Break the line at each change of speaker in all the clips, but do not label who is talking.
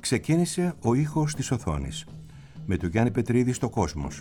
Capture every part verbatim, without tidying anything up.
ξεκίνησε ο ήχος της οθόνης με τον Γιάννη Πετρίδη στο Κόσμος.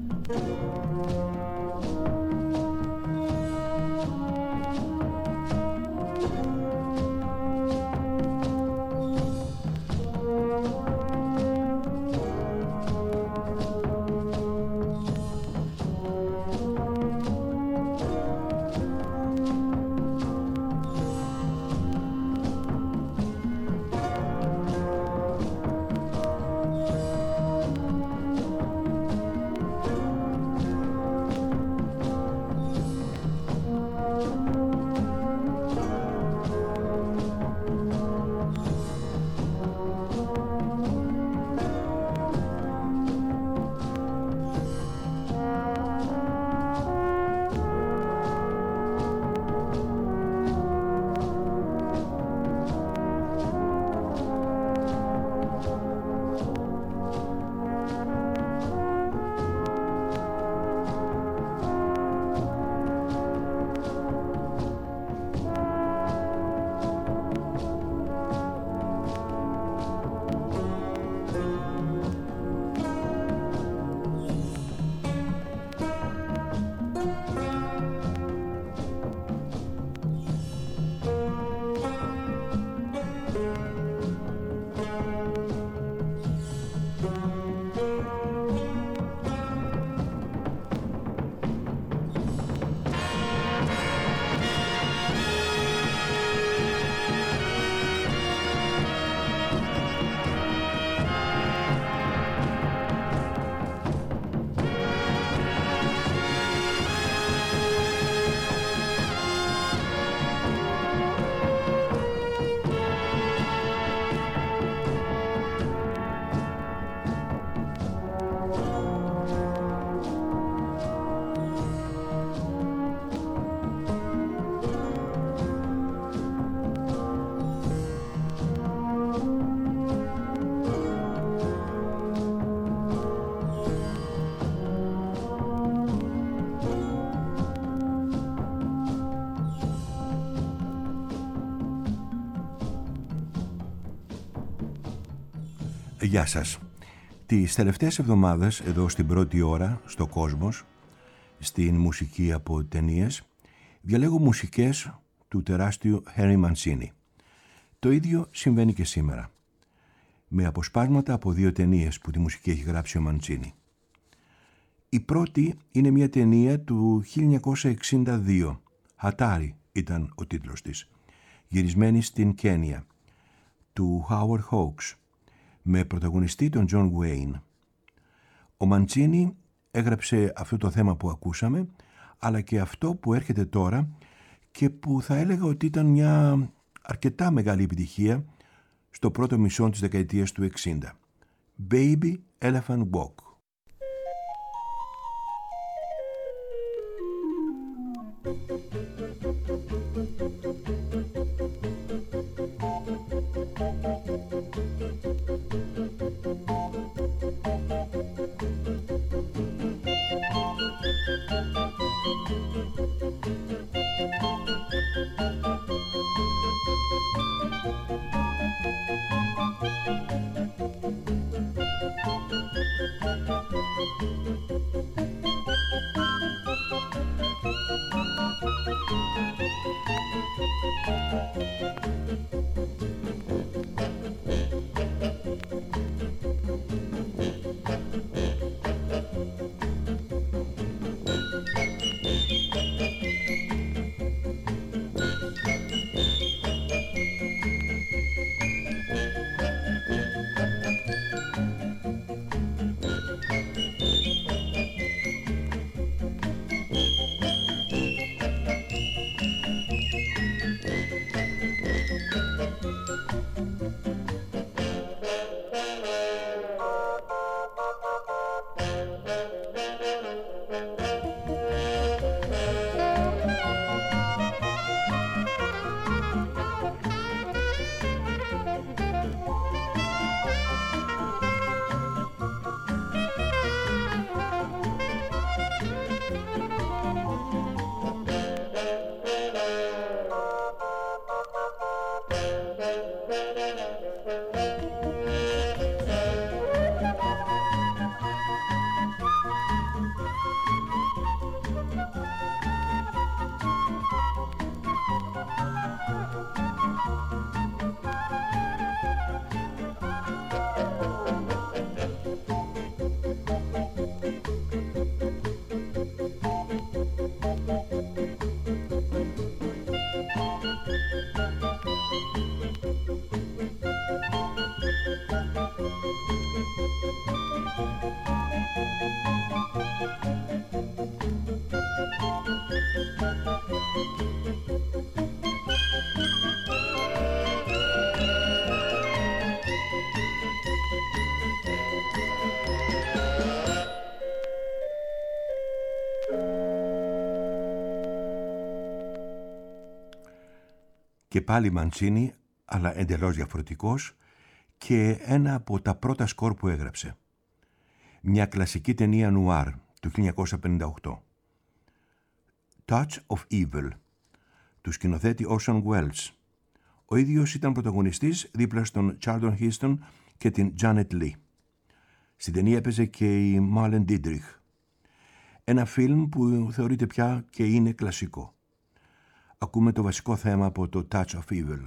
Γεια σας. Τις τελευταίες εβδομάδες εδώ στην πρώτη ώρα στο Κόσμος, στην μουσική από ταινίες, διαλέγω μουσικές του τεράστιου Henry Mancini. Το ίδιο συμβαίνει και σήμερα, με αποσπάσματα από δύο ταινίες που τη μουσική έχει γράψει ο Mancini. Η πρώτη είναι μια ταινία του χίλια εννιακόσια εξήντα δύο, Hatari ήταν ο τίτλος της, γυρισμένη στην Κένια, του Howard Hawks, με πρωταγωνιστή τον John Wayne. Ο Mancini έγραψε αυτό το θέμα που ακούσαμε, αλλά και αυτό που έρχεται τώρα και που θα έλεγα ότι ήταν μια αρκετά μεγάλη επιτυχία στο πρώτο μισό της δεκαετίας του εξήντα. Baby Elephant Walk. Και πάλι Μαντσίνι, αλλά εντελώς διαφορετικός, και ένα από τα πρώτα σκορ που έγραψε. Μια κλασική ταινία νουάρ του χίλια εννιακόσια πενήντα οκτώ. Touch of Evil, του σκηνοθέτη Orson Welles. Ο ίδιος ήταν πρωταγωνιστής δίπλα στον Charlton Heston και την Janet Leigh. Στην ταινία έπαιζε και η Marlene Dietrich. Ένα φιλμ που θεωρείται πια και είναι κλασικό. Ακούμε το βασικό θέμα από το Touch of Evil.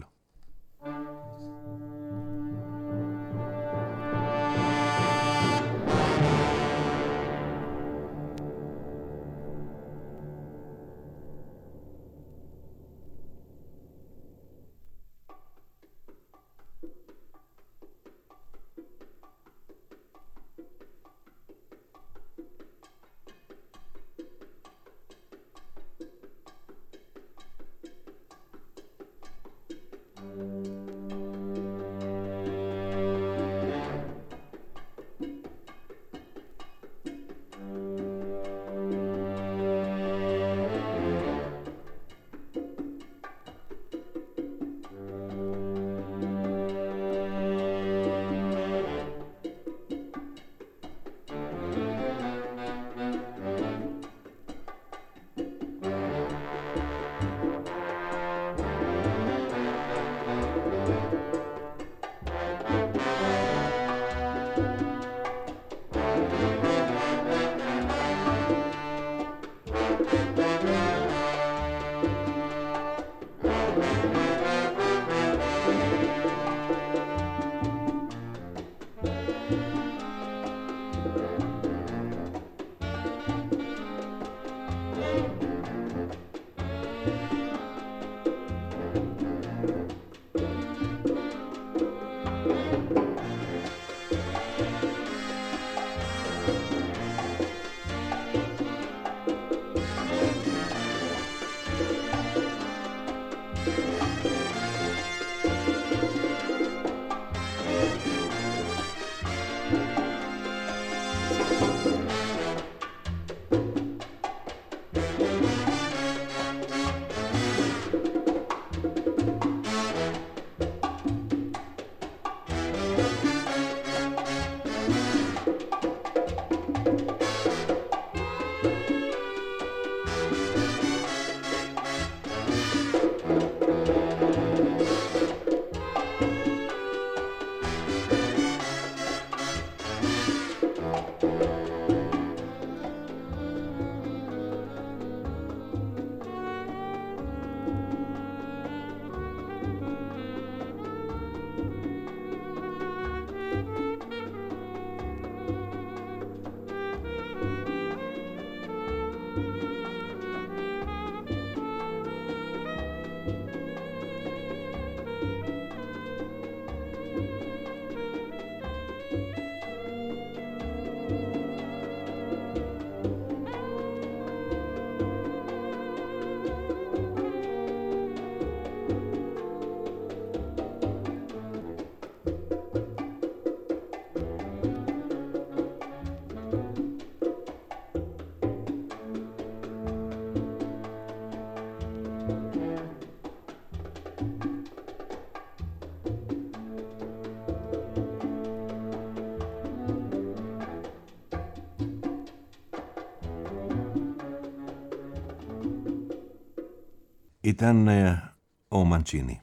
Ήταν ε, ο Μαντσίνι.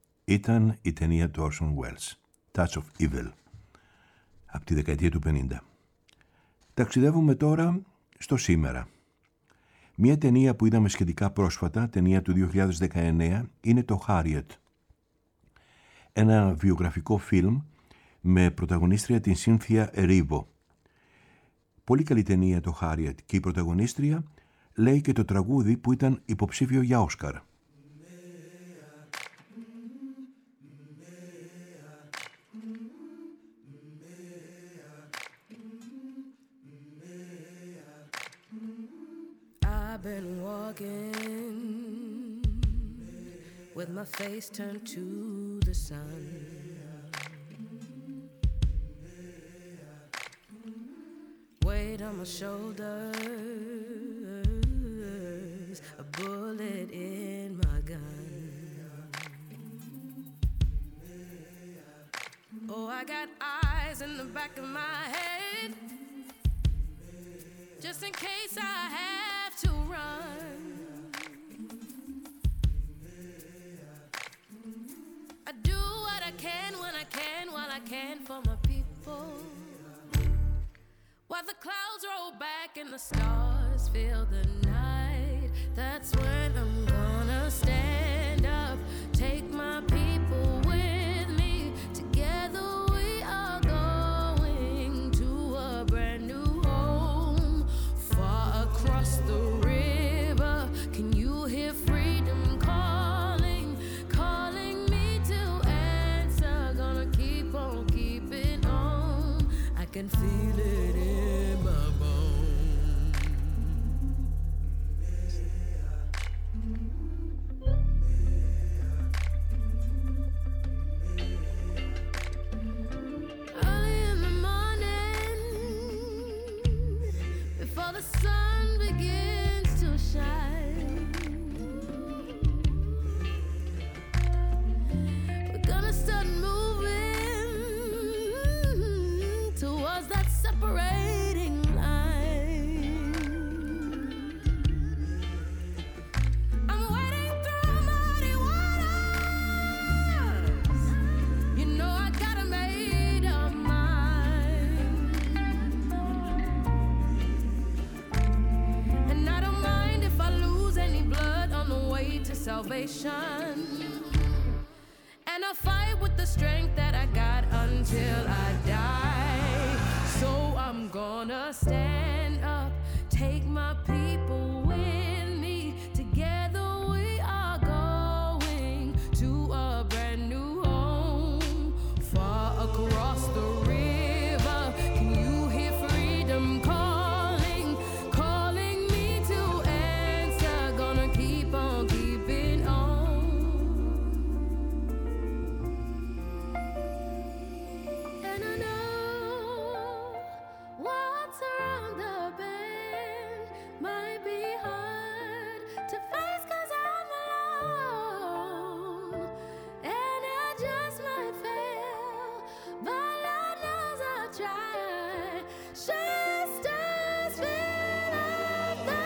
Ήταν η ταινία του Orson Welles, Touch of Evil, από τη δεκαετία του πενήντα. Ταξιδεύουμε τώρα στο σήμερα. Μια ταινία που είδαμε σχετικά πρόσφατα, ταινία του δύο χιλιάδες δεκαεννέα, είναι το Harriet. Ένα βιογραφικό φιλμ με πρωταγωνίστρια την Cynthia Erivo. Πολύ καλή ταινία το Harriet και η πρωταγωνίστρια λέει και το τραγούδι που ήταν υποψήφιο για Όσκαρ.
I've been walking with my face turned to the sun. Weight on my shoulders, a bullet in my gun. Oh, I got eyes in the back of my head, just in case I have to run. I do what I can when I can, while I can for my people. While the clouds roll back and the stars fill the night, that's when I'm gonna stand up, take my people with me. Together we are going to a brand new home, far across the river. Can you hear freedom calling, calling me to answer? Gonna keep on keeping on. I can feel it in my bones. Early in the morning, before the sun begins to shine, we're gonna start moving towards that separating line. I'm wading through muddy waters. You know I got a made up mind, and I don't mind if I lose any blood on the way to salvation. And I fight with the strength that I got until I die. So I'm gonna stand up, take my people with me. Together we are going to a brand new home, far across the river. Can you hear freedom calling, calling me to answer? Gonna keep on keeping on. And I know what's around the bend might be hard to face, 'cause I'm alone, and I just might fail, but Lord knows I'll try. Just as fill up the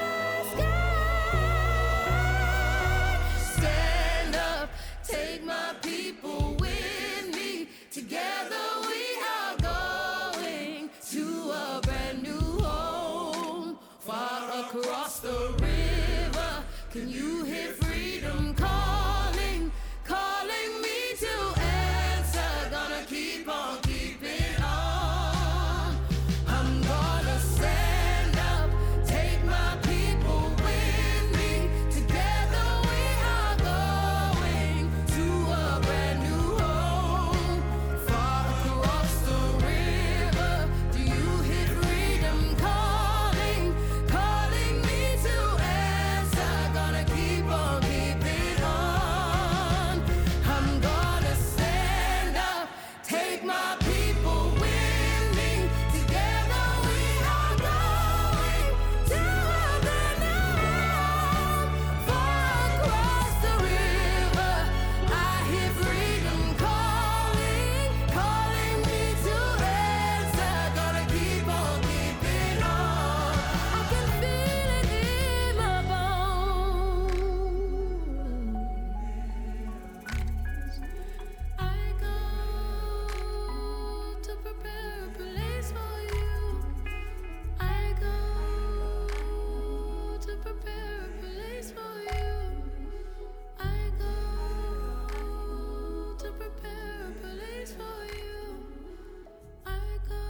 sky. Stand up, take my people with me. Together we are going to a brand new home, far across the river. Can you hear freedom calling, calling me to answer? Gonna keep on keeping on. I'm gonna stand up, take my people with me. Together we are going to a brand new home, far across the river. Do you hear freedom calling, calling me to answer? Gonna keep on keeping on. I'm gonna stand up, take my people with me. Together we are going to a brand new home, far across the river. I hear freedom calling, calling me to answer. Gonna keep on keeping on. I can feel it in my bones. I go to prepare a place for you. I go to prepare a place for you. I go to prepare a place for you. I go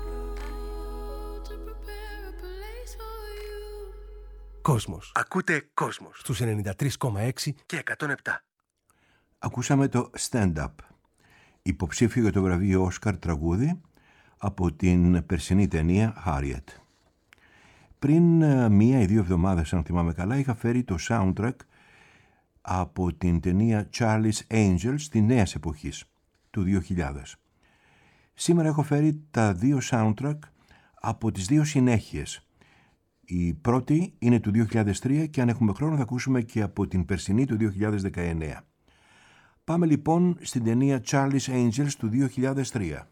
to prepare a place for you.
Κόσμος. Ακούτε Κόσμος στους ενενήντα τρία κόμμα έξι και εκατόν επτά.
Ακούσαμε το Stand Up, υποψήφιο για το βραβείο Όσκαρ τραγούδι από την περσινή ταινία Harriet. Πριν ε, μία ή δύο εβδομάδες, αν θυμάμαι καλά, είχα φέρει το soundtrack από την ταινία Charlie's Angels της νέας εποχής, του δύο χιλιάδες. Σήμερα έχω φέρει τα δύο soundtrack από τις δύο συνέχειες. Η πρώτη είναι του δύο χιλιάδες τρία και αν έχουμε χρόνο θα ακούσουμε και από την περσινή του δύο χιλιάδες δεκαεννέα. Πάμε λοιπόν στην ταινία Charlie's Angels του δύο χιλιάδες τρία.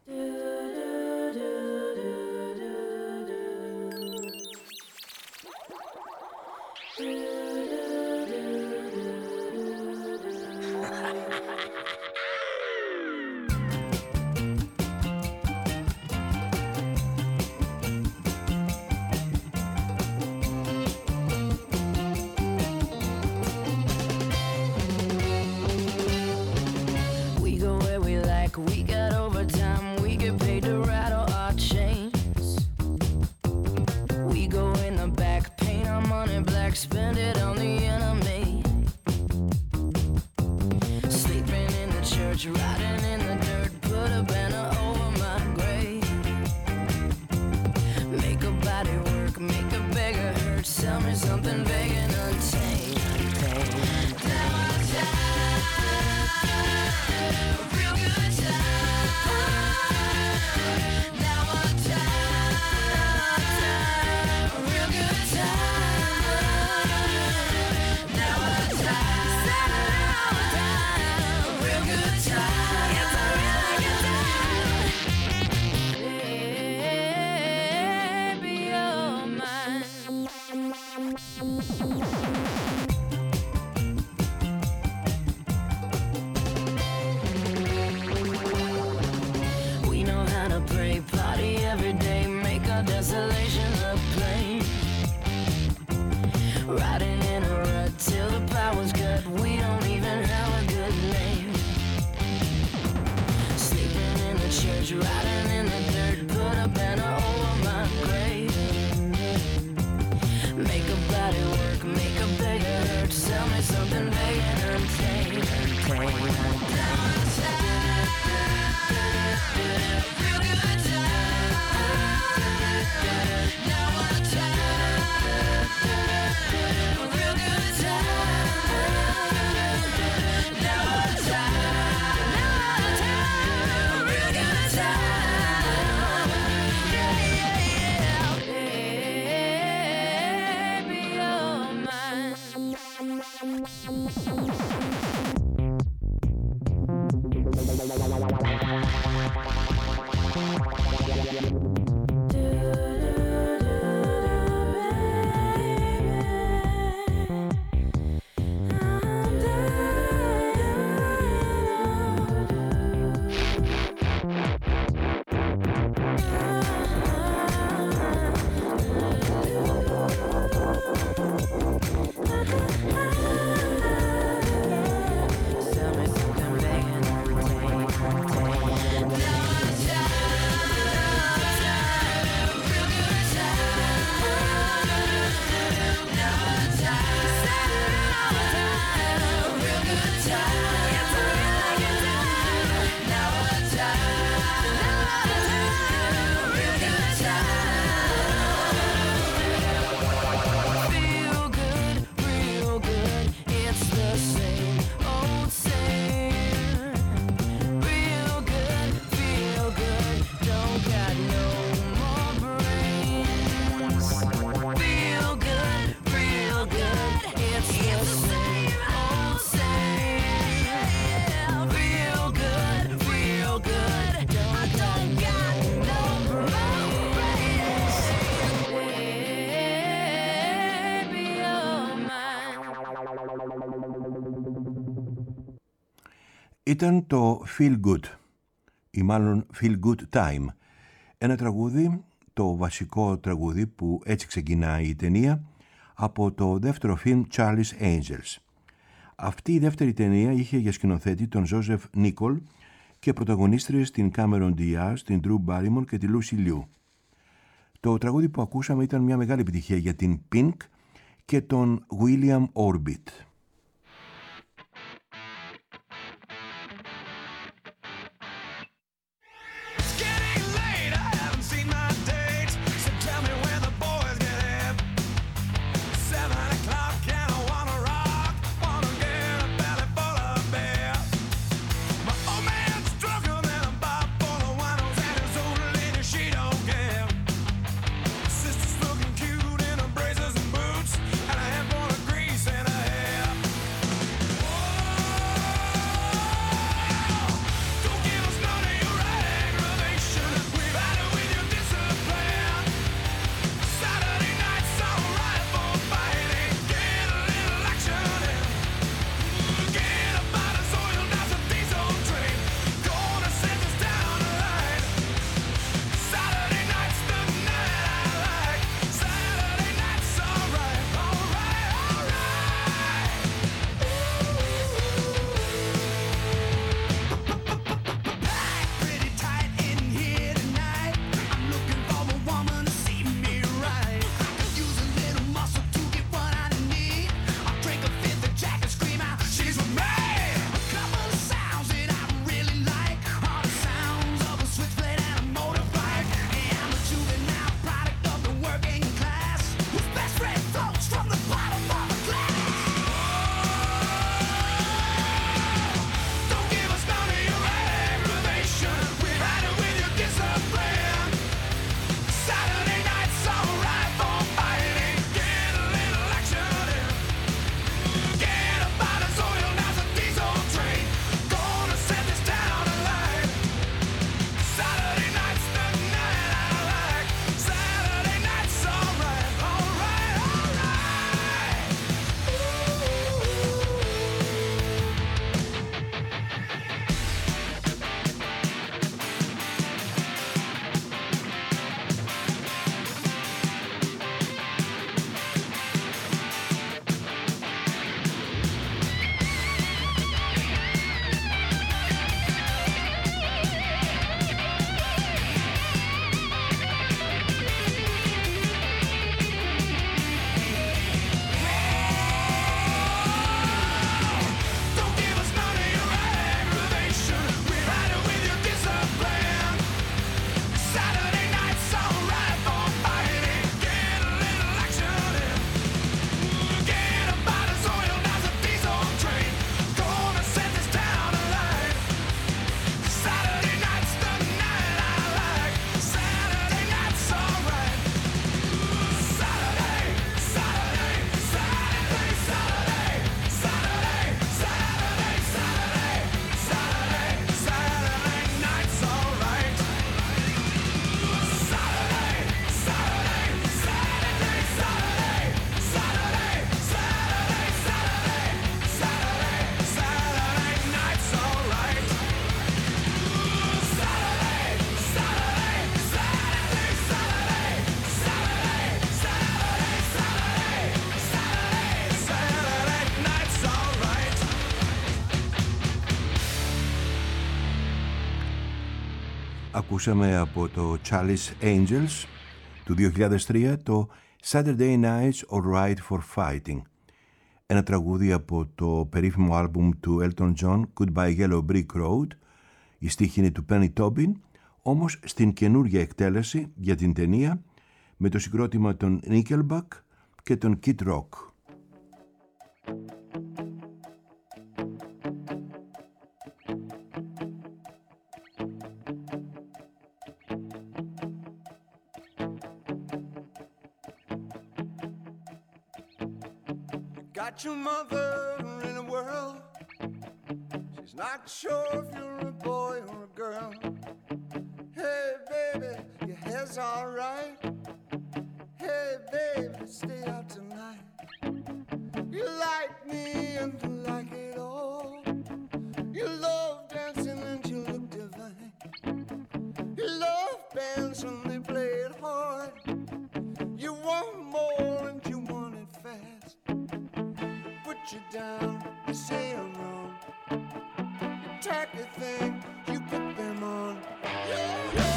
Ήταν το Feel Good ή μάλλον Feel Good Time, ένα τραγούδι, το βασικό τραγούδι που έτσι ξεκινάει η ταινία, από το δεύτερο φιλμ Charlie's Angels. Αυτή η δεύτερη ταινία είχε για σκηνοθέτη τον Joseph Nichol και πρωταγωνίστριες την Cameron Diaz, την Drew Barrymore και τη Lucy Liu. Το τραγούδι που ακούσαμε ήταν μια μεγάλη επιτυχία για την Pink και τον William Orbit.
Sisters looking cute in her braces and boots, and a handful of grease in her hair.
Ακούσαμε από το Chalice Angels του δύο χιλιάδες τρία το Saturday Night's Alright for Fighting, ένα τραγούδι από το περίφημο άλμπουμ του Elton John Goodbye Yellow Brick Road. Η στίχη είναι του Penny Tobin, όμως στην καινούργια εκτέλεση για την ταινία με το συγκρότημα των Nickelback και των Kid Rock.
Got your mother in a whirl. She's not sure if you're a boy or a girl. Hey baby, your hair's alright. Hey baby, stay out tonight. You like me and you like it all. You love dancing and you look divine. You love bands when they play it hard. You want more and you want it fast. Put you down, you say I'm wrong. You tacky thing, you put them on. Yeah, yeah.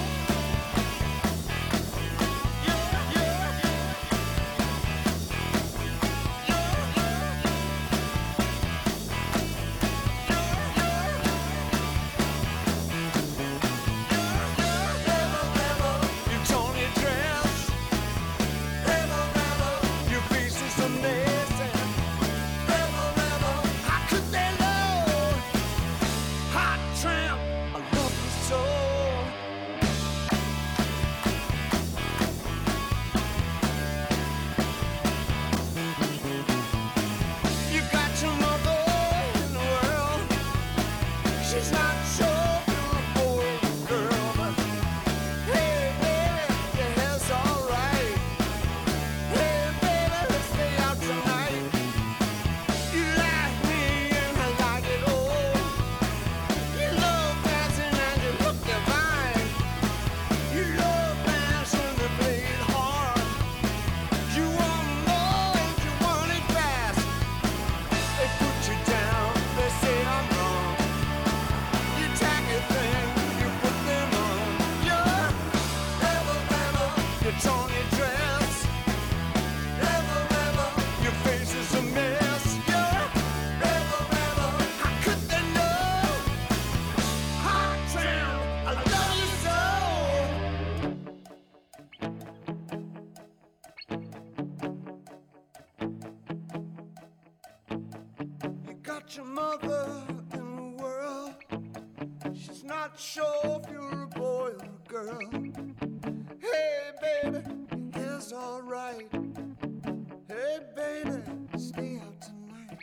Your mother in the world, she's not sure if you're a boy or a girl. Hey baby, your hair's alright. Hey baby, stay out tonight.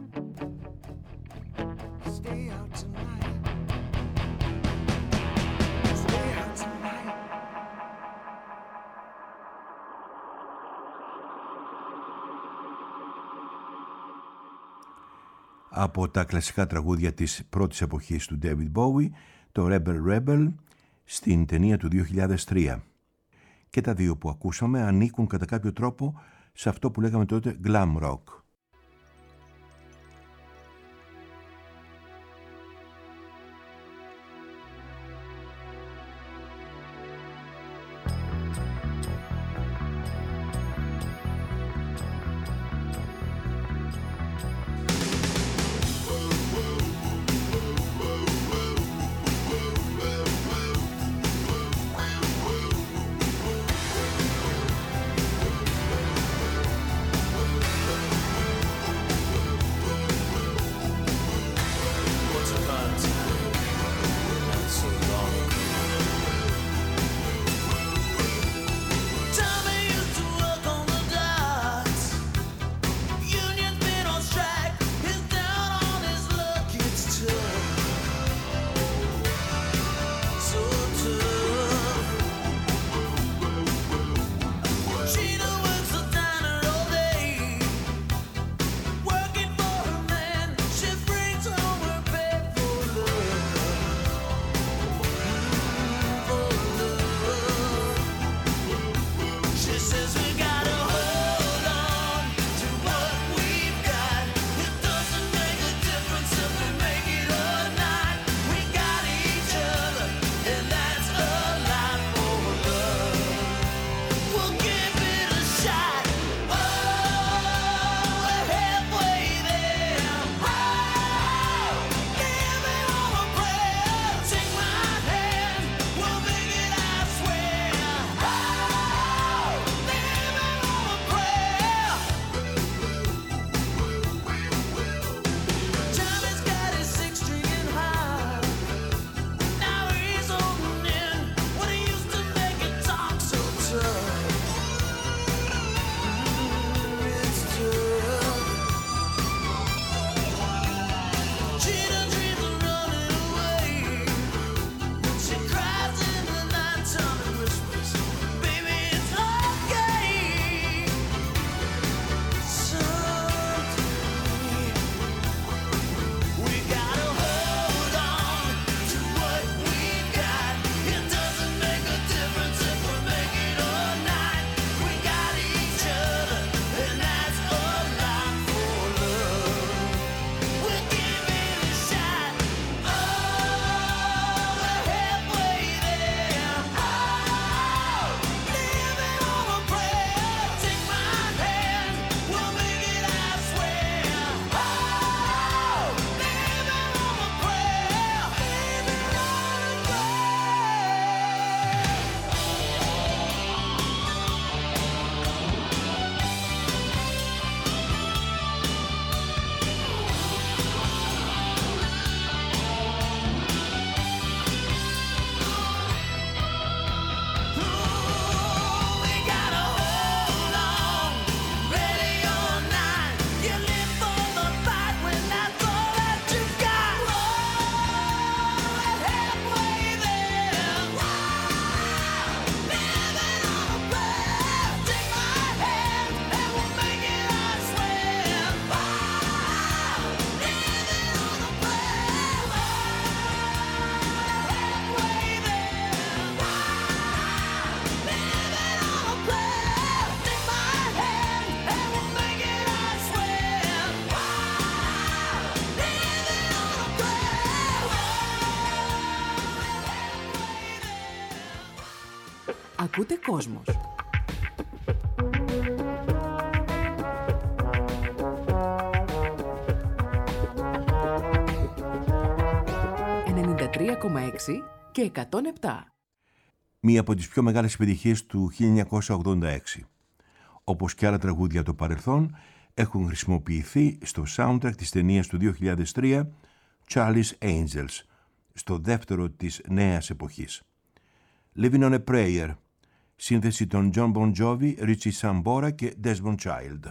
Stay out tonight. Stay out tonight.
Από τα κλασικά τραγούδια της πρώτης εποχής του David Bowie, το Rebel Rebel στην ταινία του δύο χιλιάδες τρία. Και τα δύο που ακούσαμε ανήκουν κατά κάποιο τρόπο σε αυτό που λέγαμε τότε glam rock.
We'll be right back.
Ακούτε Κόσμος. ενενήντα τρία κόμμα έξι και εκατόν επτά.
Μία από τις πιο μεγάλες επιτυχίες του χίλια εννιακόσια ογδόντα έξι. Όπως και άλλα τραγούδια το παρελθόν, έχουν χρησιμοποιηθεί στο soundtrack της ταινίας του δύο χιλιάδες τρία Charlie's Angels, στο δεύτερο της νέας εποχής. Living on a Prayer, σύνθεση των John Bon Jovi, Richie Sambora και Desmond Child.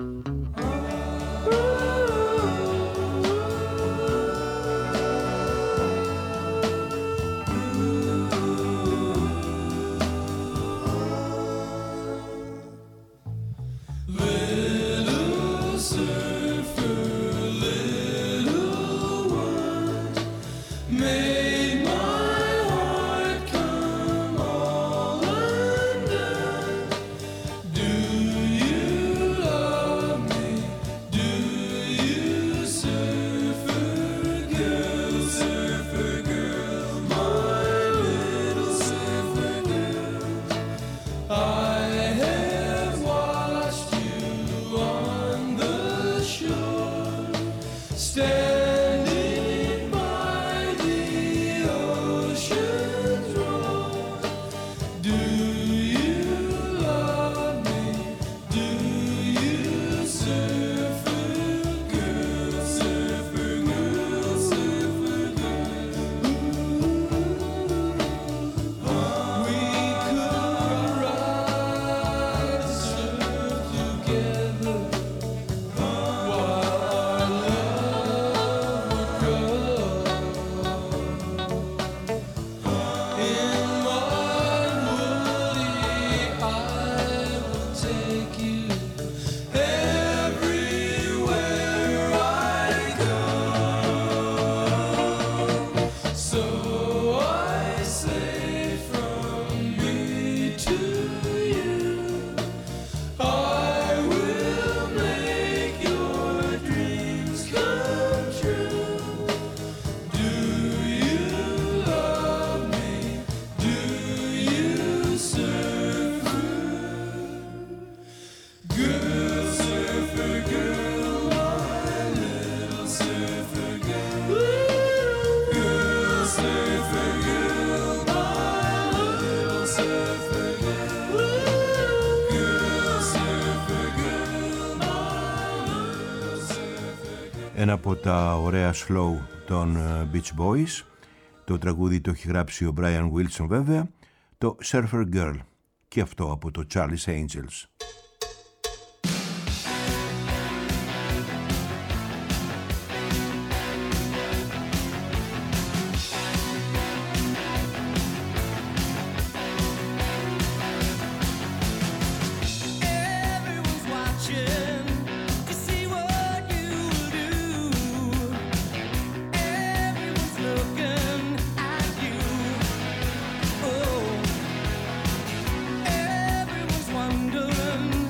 Ένα από τα ωραία slow των Beach Boys, το τραγούδι το έχει γράψει ο Brian Wilson βέβαια, το Surfer Girl, και αυτό από το Charlie's Angels.
Wondering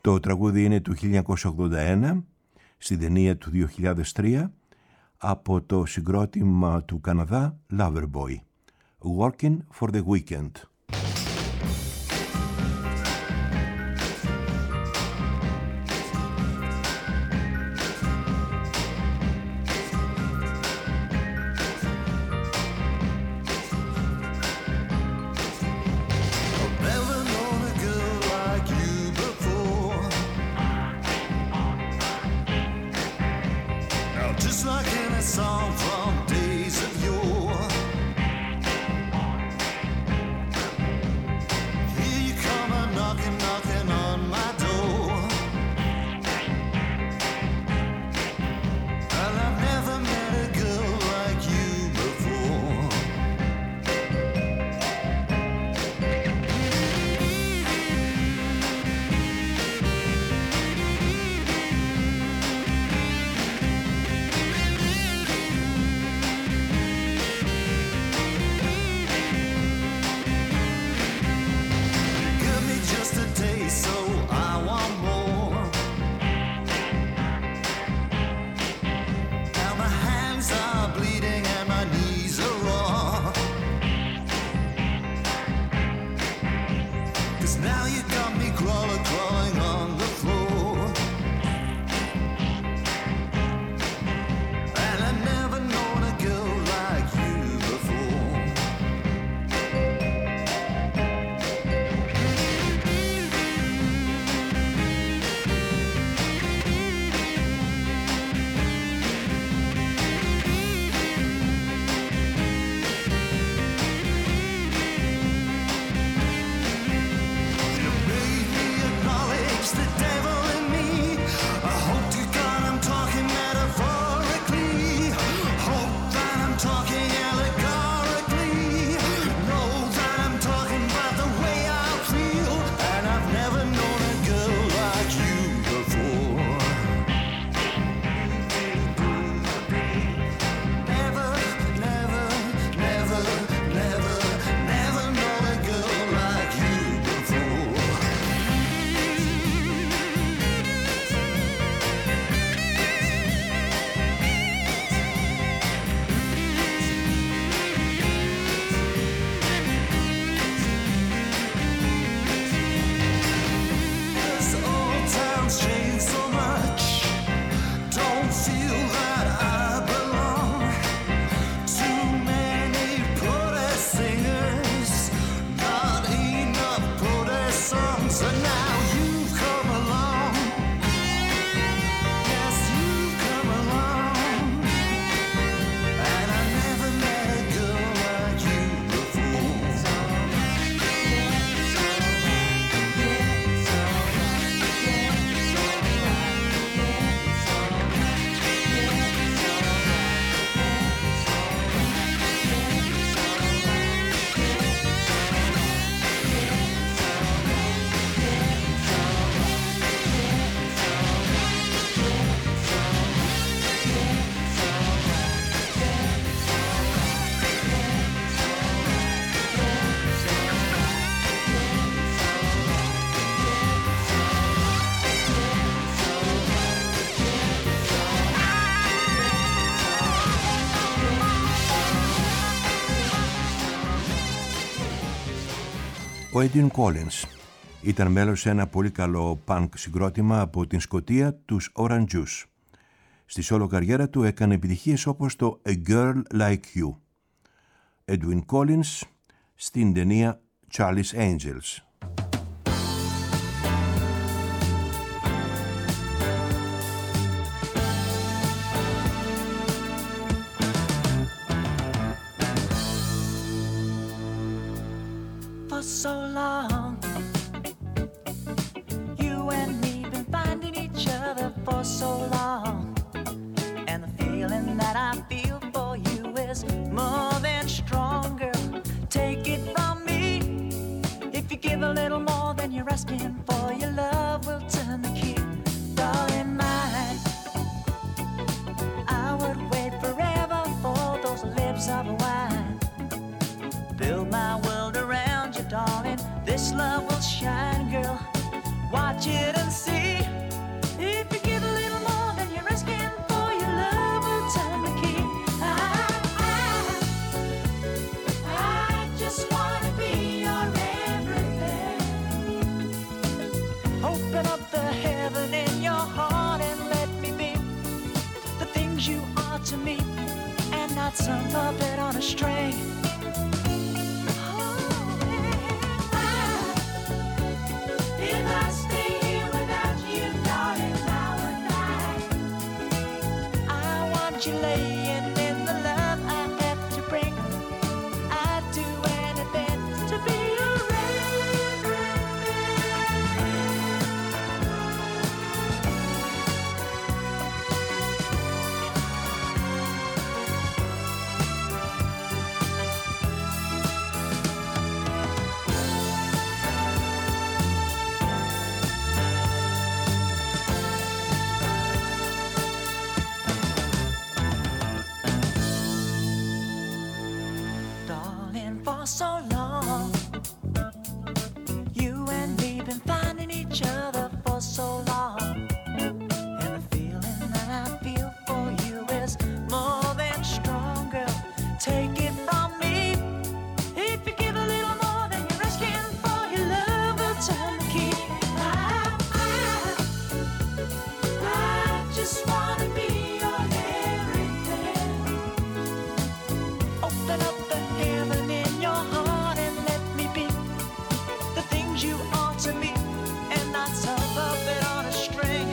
Το τραγούδι είναι του χίλια εννιακόσια ογδόντα ένα, στην ταινία του δύο χιλιάδες τρία, από το συγκρότημα του Καναδά Loverboy. Working for the Weekend. Ο Edwin Collins ήταν μέλος σε ένα πολύ καλό punk συγκρότημα από την Σκωτία, τους Orange Juice. Στη solo καριέρα του έκανε επιτυχίες όπως το A Girl Like You. Edwin Collins στην ταινία Charlie's Angels.
For so long, you and me been finding each other for so long, and the feeling that I feel for you is more than stronger. Take it from me, if you give a little more than you're asking for, your love will turn the key. Darling mine, I would wait forever for those lips of wine. Build my world around you, darling. This love will shine, girl. Watch it and see. things you are to me, and not some puppet on a string.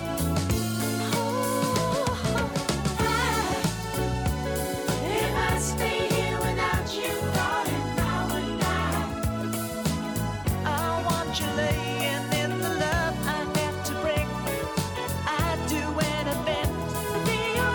Oh, I, if I stay here without you, darling, I would die. I want you laying in the love I have to bring. I'd do anything to be your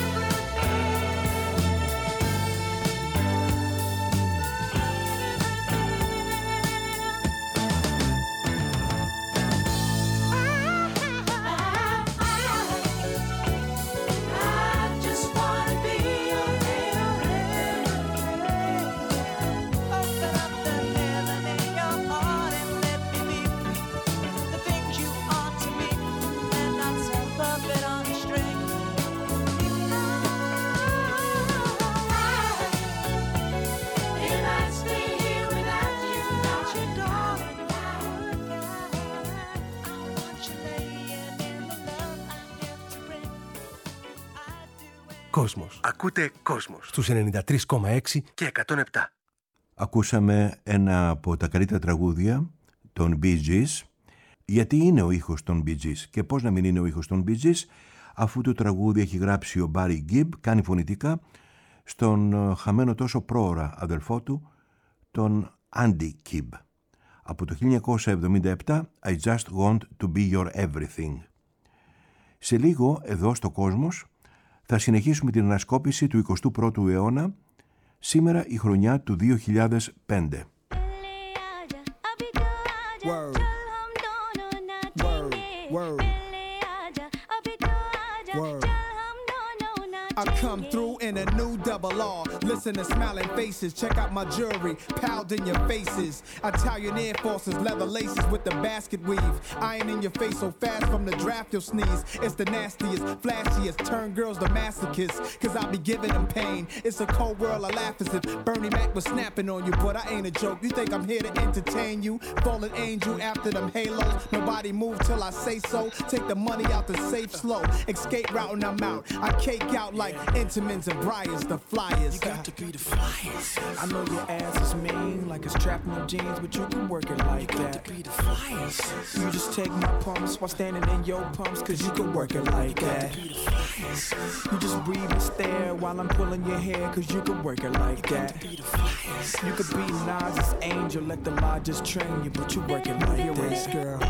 Κόσμος.
Ακούτε Κόσμος
Στους ενενήντα τρία κόμμα έξι
και εκατόν επτά. Ακούσαμε ένα από τα καλύτερα τραγούδια των Bee Gees. Γιατί είναι ο ήχος των Bee Gees και πώς να μην είναι ο ήχος των Bee Gees, αφού το τραγούδι έχει γράψει ο Barry Gibb, κάνει φωνητικά στον χαμένο τόσο πρόωρα αδελφό του, τον Andy Gibb. Από το χίλια εννιακόσια εβδομήντα επτά, I Just Want to Be Your Everything. Σε λίγο, εδώ στο Κόσμος, θα συνεχίσουμε την ανασκόπηση του εικοστού πρώτου αιώνα, σήμερα η χρονιά του δύο χιλιάδες πέντε.
Word. Word. Word. Word. I come through in a new double R. Listen to smiling faces. Check out my jewelry, piled in your faces. Italian Air Forces, leather laces with the basket weave. Iron in your face so fast from the draft you'll sneeze. It's the nastiest, flashiest. Turn girls to masochists, cause I be giving them pain. It's a cold world, I laugh as if Bernie Mac was snapping on you, but I ain't a joke. You think I'm here to entertain you? Fallen angel after them halos. Nobody move till I say so. Take the money out the safe slow. Escape route and I'm out. I cake out like Intamins and Briars, the flyers. You got to be the flyers. I know your ass is mean, like it's trapped in them jeans, but you can work it like that. You got to be the flyers. You just take my pumps while standing in your pumps, cause you can work it like that. You got to be the flyers. You just breathe and stare while I'm pulling your hair, cause you can work it like that. You got to be the flyers. You could be Nas's angel, let the law just train you, but you work it like your that. Waist, girl.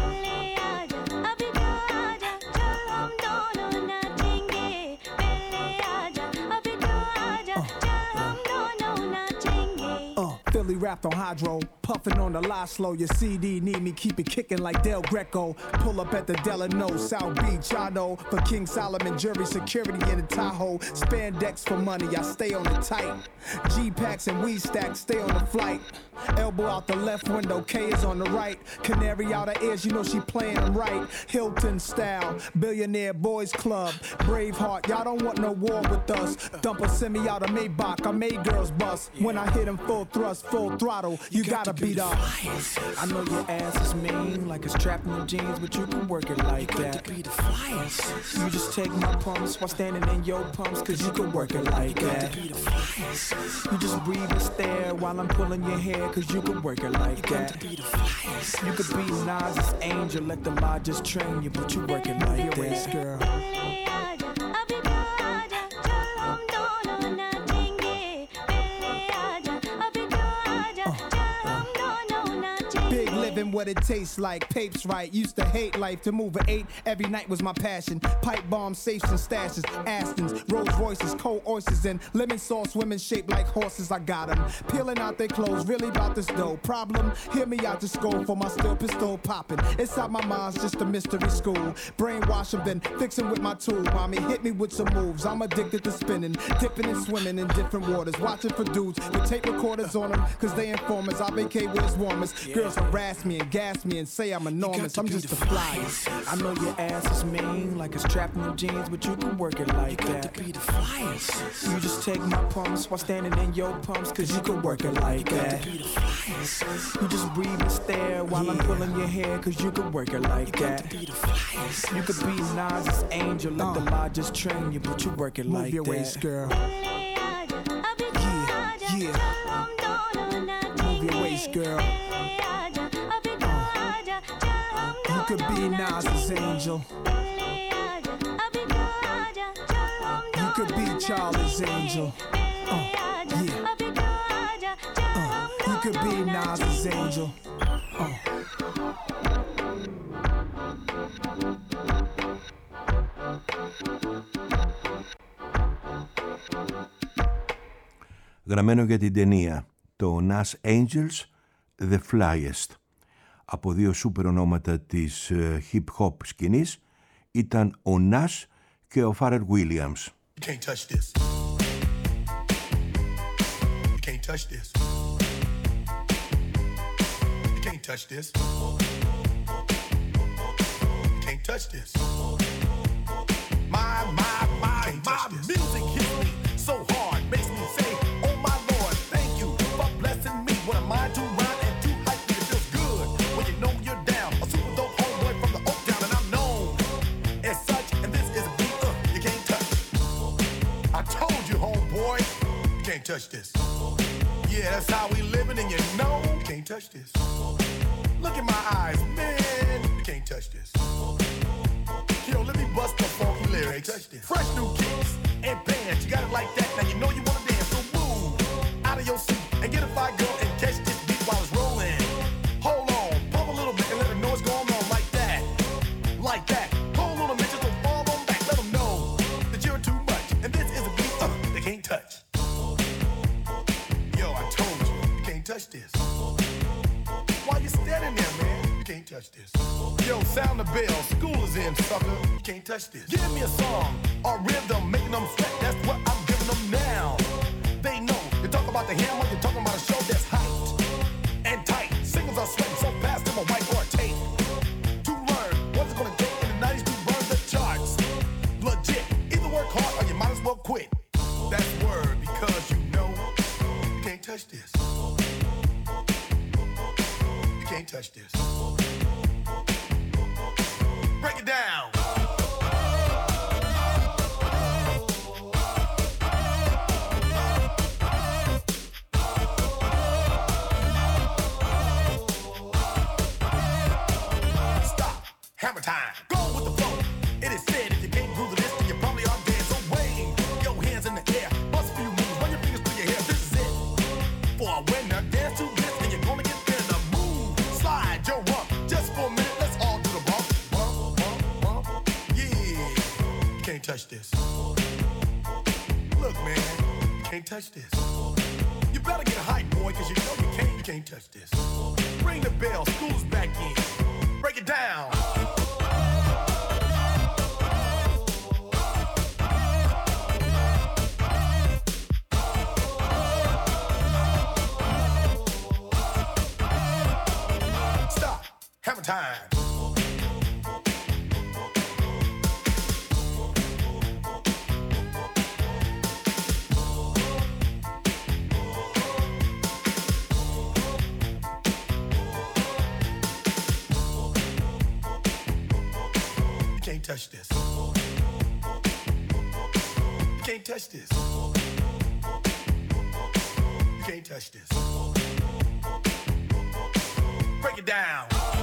Philly wrapped on hydro, puffing on the lie slow. Your C D need me, keep it kicking like Del Greco. Pull up at the Delano, South Beach, I know. For King Solomon, jury security in the Tahoe. Spandex for money, I stay on it tight. G-packs and weed stacks, stay on the flight. Elbow out the left window, K is on the right. Canary out her ears, you know she playing them right. Hilton style, Billionaire Boys Club. Braveheart, y'all don't want no war with us. Dump a semi out of Maybach, I made girls bust. When I hit them full thrust, full throttle, you, you gotta be the flyers. I know your ass is mean, like it's trapped in the jeans, but you can work it like you that. You got to be the flyers. You just take my pumps while standing in your pumps, cause you can work it like you that. You got to be the flyers. You just breathe and stare while I'm pulling your hair, cause you can work it like you that. You got to be the flyers. You could be Nas's angel, let the law just train you, but you work it like your that. Waist, girl. What it tastes like, papes right. Used to hate life, to move an eight every night was my passion. Pipe bombs, safes and stashes, Astons, Rolls Royces, cold oysters, and lemon sauce. Women shaped like horses, I got them. Peeling out their clothes, really about this dough. Problem, hear me out, just go for my steel pistol popping. Inside my mind's just a mystery school. Brainwash them, then fixing with my tool. Mommy hit me with some moves. I'm addicted to spinning, dipping and swimming in different waters. Watching for dudes with tape recorders on them, cause they informers. I vacate where it's warmest. Girls harass me and gas me and say I'm enormous. I'm just a flyer. I know your ass is mean, like it's trapped in the jeans, but you can work it like that. You got to be the flyers. You just take my pumps while standing in your pumps, cause you can work it like that. You got to be the flyers. You just breathe and stare while yeah. I'm pulling your hair, cause you can work it like you that. You got to be the flyers. You could be Nas's angel, let uh. the law just train you, but you work it Move like your that. Waist, girl. Yeah, yeah. Move your waist, girl. could be Nas's angel. You could be Charlie's angel. Uh, yeah. Uh, you could be Nas's angel. Uh.
Γραμμένο για την ταινία, το Nas Angels, The Flyest. Από δύο σούπερ ονόματα της uh, hip-hop σκηνής ήταν ο Nas και ο Pharrell Williams.
You can't touch this. You can't touch this. You can't touch this. You can't touch this. My, my, my, my music hits me so hard, makes me say, oh my Lord, thank you for blessing me. What am I to rhyme and too hype? It feels good when you know you're down. A super dope homeboy from the Oak Town, and I'm known as such. And this is a beat uh, you can't touch. I told you, homeboy, you can't touch this. Yeah, that's how we living, and you know you can't touch this. Look in my eyes, man, you can't touch this. Yo, let me bust the funky lyrics. Fresh new kicks and bands, you got it like that. Now you know you wanna dance, so move out of your seat and get a fire girl and catch this beat while it's rolling. Hold on, pump a little bit and let them know what's going on like that, like that. Hold on a minute, just don't fall on back. Let them know that you're too much, and this is a beat uh, they can't touch. Yo, I told you, you can't touch this. Why you standing there, man? You can't touch this. Yo, sound the bell, school is in, sucker. You can't touch this. Give me a song or rhythm, making them sweat. That's what I'm giving them now. They know. You talk about the hammer, you're talking about a show that's hyped and tight. Singles are sweating so fast, them a whiteboard tape. To learn what's it gonna take in the nineties to burn the charts. Legit. Either work hard or you might as well quit. That's word because you know you can't touch this. You can't touch this. Break it down. Stop. Hammer time. Go with the flow. It is said if you can't groove to this, then you probably are dead. So wave your hands in the air. Bust a few moves. Run your fingers through your hair. This is it. For a winner, dance to this, and you're gonna get there. The move. Slide your rump. Just for a minute, let's all do the bump. Can't touch this. Look, man, you can't touch this. You better get hype, boy, cause you know you can't, you can't touch this. Ring the bell, school's back in. Break it down. Stop. Hammer time. You can't touch this. You can't touch this. You can't touch this. Break it down.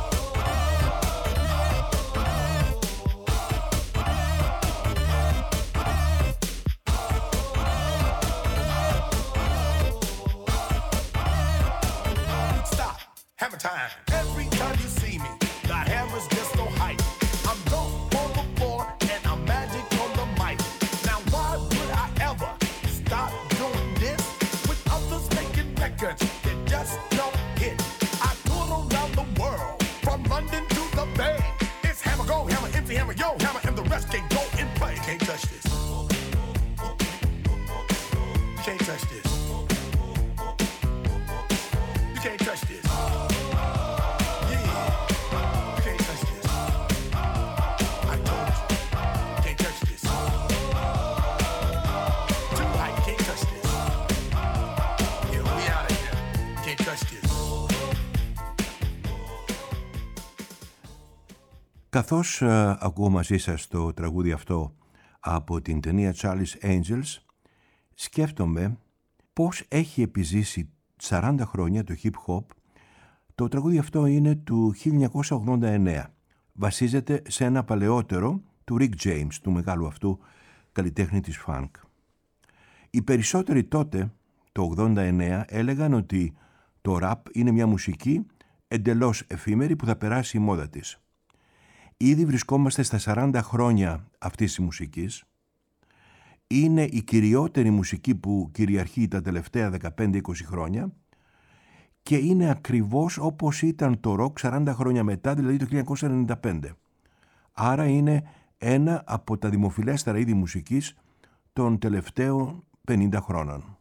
Stop. Hammer time. Every time you see me, the hammer's just so hype. I'm dope on the floor and I'm magic on the mic. Now why would I ever stop doing this with others making records that just don't hit? I tour around the world from London to the Bay. It's hammer go, hammer empty, hammer yo, hammer, and the rest can go and play. You can't touch this. You can't touch this. You can't touch this.
Καθώς uh, ακούω μαζί σας το τραγούδι αυτό από την ταινία Charlie's Angels, σκέφτομαι πώς έχει επιζήσει σαράντα χρόνια το hip hop. Το τραγούδι αυτό είναι του χίλια εννιακόσια ογδόντα εννέα. βασίζεται σε ένα παλαιότερο του Rick James, του μεγάλου αυτού καλλιτέχνη της funk. Οι περισσότεροι τότε, το ογδόντα εννέα, έλεγαν ότι το ραπ είναι μια μουσική εντελώς εφήμερη που θα περάσει η μόδα της. Ήδη βρισκόμαστε στα σαράντα χρόνια αυτής της μουσικής. Είναι η κυριότερη μουσική που κυριαρχεί τα τελευταία δεκαπέντε είκοσι χρόνια και είναι ακριβώς όπως ήταν το ροκ σαράντα χρόνια μετά, δηλαδή το χίλια εννιακόσια ενενήντα πέντε. Άρα είναι ένα από τα δημοφιλέστερα είδη μουσικής των τελευταίων πενήντα χρόνων.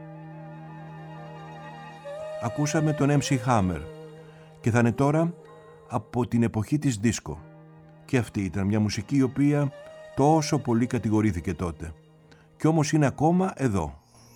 Ακούσαμε τον εμ σι Hammer και θα είναι τώρα από την εποχή της δίσκο. Και αυτή ήταν μια μουσική η οποία τόσο πολύ κατηγορήθηκε τότε. Κι όμως είναι ακόμα εδώ.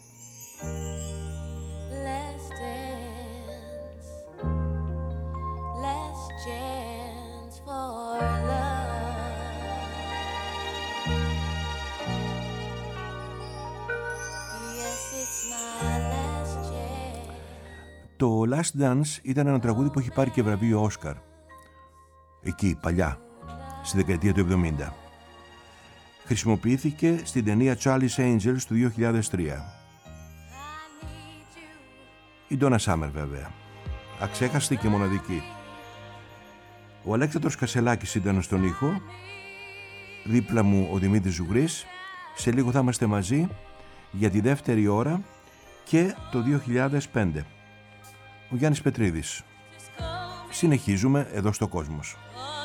Το Last Dance ήταν ένα τραγούδι που έχει πάρει και βραβείο Όσκαρ. Εκεί, παλιά, στη δεκαετία του εβδομήντα. Χρησιμοποιήθηκε στην ταινία Charlie's Angels του δύο χιλιάδες τρία. Η Donna Summer βέβαια. Αξέχαστη και μοναδική. Ο Αλέξανδρος Κασελάκης ήταν στον ήχο. Δίπλα μου ο Δημήτρης Ζουγρής. Σε λίγο θα είμαστε μαζί για τη δεύτερη ώρα και το δύο χιλιάδες πέντε. Ο Γιάννης Πετρίδης. Συνεχίζουμε εδώ στο Κόσμος.